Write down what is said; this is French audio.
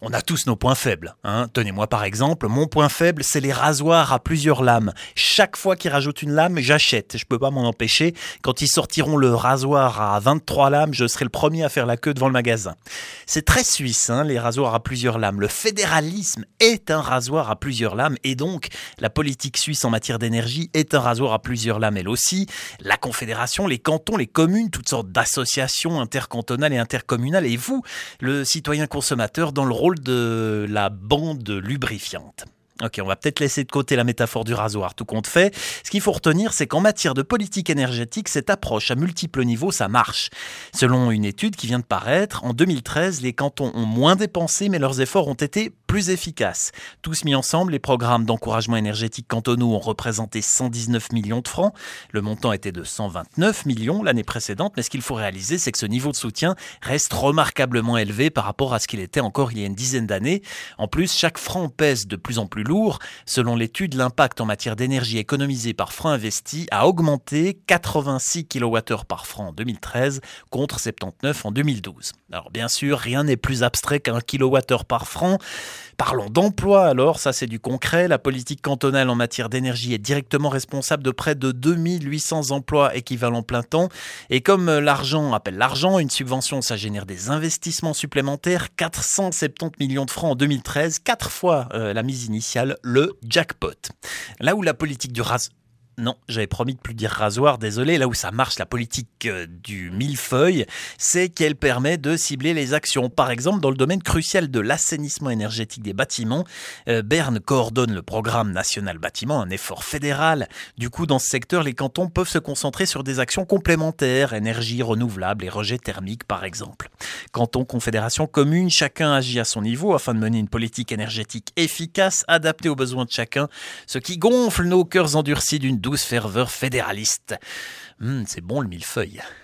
On a tous nos points faibles, hein. Tenez-moi par exemple, mon point faible, c'est les rasoirs à plusieurs lames. Chaque fois qu'ils rajoutent une lame, j'achète. Je peux pas m'en empêcher. Quand ils sortiront le rasoir à 23 lames, je serai le premier à faire la queue devant le magasin. C'est très suisse, hein, les rasoirs à plusieurs lames. Le fédéralisme est un rasoir à plusieurs lames et donc la politique suisse en matière d'énergie est un rasoir à plusieurs lames elle aussi. La confédération, les cantons, les communes, toutes sortes d'associations intercantonales et intercommunales et vous, le citoyen consommateur, dans le rôle de la bande lubrifiante. Ok, on va peut-être laisser de côté la métaphore du rasoir, tout compte fait. Ce qu'il faut retenir, c'est qu'en matière de politique énergétique, cette approche à multiples niveaux, ça marche. Selon une étude qui vient de paraître, en 2013, les cantons ont moins dépensé, mais leurs efforts ont été plus efficaces. Tous mis ensemble, les programmes d'encouragement énergétique cantonaux ont représenté 119 millions de francs. Le montant était de 129 millions l'année précédente, mais ce qu'il faut réaliser, c'est que ce niveau de soutien reste remarquablement élevé par rapport à ce qu'il était encore il y a une dizaine d'années. En plus, chaque franc pèse de plus en plus lourd. Selon l'étude, l'impact en matière d'énergie économisée par franc investi a augmenté 86 kWh par franc en 2013 contre 79 en 2012. Alors bien sûr, rien n'est plus abstrait qu'un kilowattheure par franc. Parlons d'emploi alors, ça c'est du concret. La politique cantonale en matière d'énergie est directement responsable de près de 2800 emplois équivalents plein temps. Et comme l'argent appelle l'argent, une subvention ça génère des investissements supplémentaires. 470 millions de francs en 2013, 4 fois la mise initiale, le jackpot. Là où la politique du Non, j'avais promis de plus dire rasoir, désolé. Là où ça marche, la politique du millefeuille, c'est qu'elle permet de cibler les actions. Par exemple, dans le domaine crucial de l'assainissement énergétique des bâtiments, Berne coordonne le programme national bâtiment, un effort fédéral. Du coup, dans ce secteur, les cantons peuvent se concentrer sur des actions complémentaires, énergie renouvelable et rejet thermique par exemple. Canton, confédération, commune, chacun agit à son niveau afin de mener une politique énergétique efficace, adaptée aux besoins de chacun, ce qui gonfle nos cœurs endurcis d'une douce ferveur fédéraliste. C'est bon le millefeuille.